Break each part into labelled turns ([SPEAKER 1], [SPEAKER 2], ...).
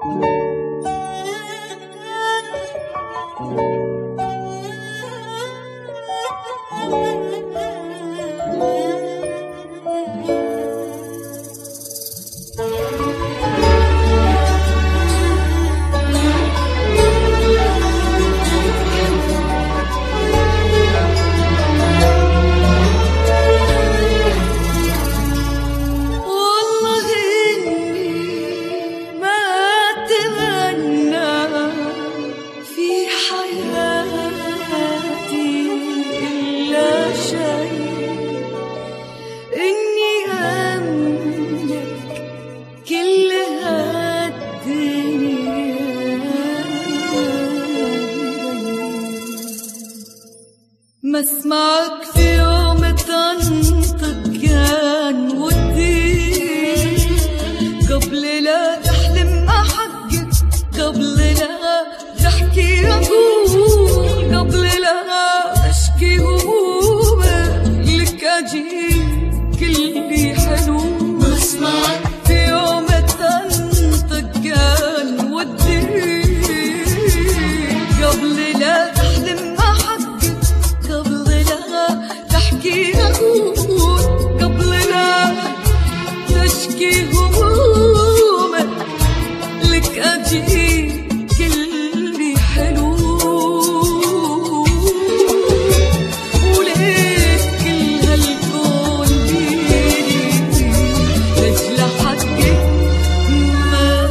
[SPEAKER 1] مسمعك في يوم تنطق كان ودي، قبل لا تحلم أحقق، قبل لا تحكي أقول، قبل لا أشكي همومك لك أجيك اللي حلو. مسمعك في يوم تنطق كان ودي، قبل لا تحلم أقول، قبل لا تشكي همومك لك أجيك اللي حلو. وليك كل هالكون بيدي لأجل حقك ما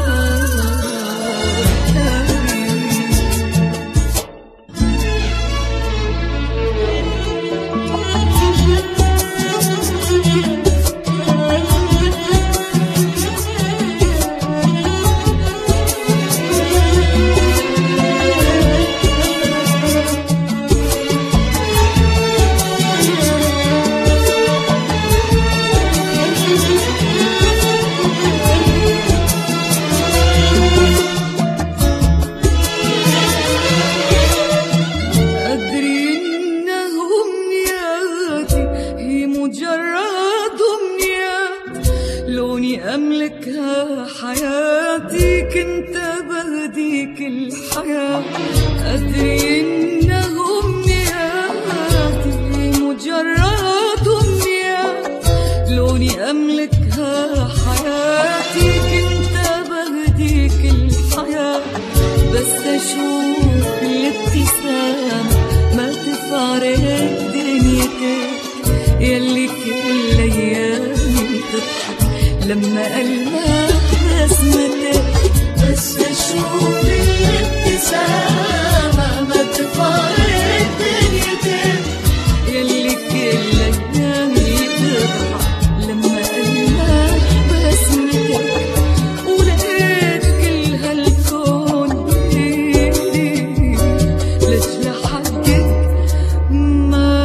[SPEAKER 1] مجرد أمنيات لوني أملكها حياتي، كنت بهديك الحياة. أدري إنه أمنياتي مجرد أمنيات لوني أملكها حياتي، كنت بهديك الحياة. بس أشوف الابتسامة ما تفارق دنيتك، يلي كل أيامي تضحك لما ألمح بسمتك. بس أشوف الابتسامة ما تفارق دنيتك، يلي كل أيامي تضحك لما ألمح بسمتك. ولقيت كل هالكون بإيدي لأجل حقك ما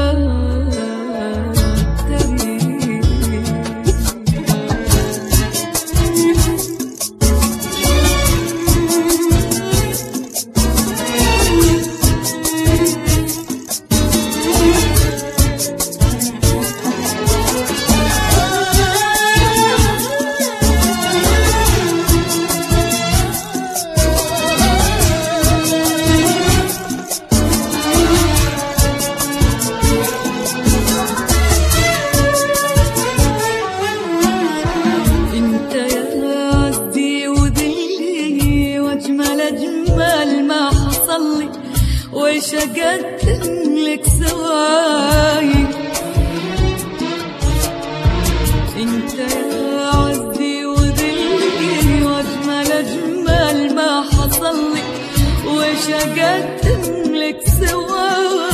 [SPEAKER 1] أجمل ما حصلي، ويش أقدم لك سواي. انت يا عزي وذلي وأجمل ما حصلي، ويش أقدم لك سواي.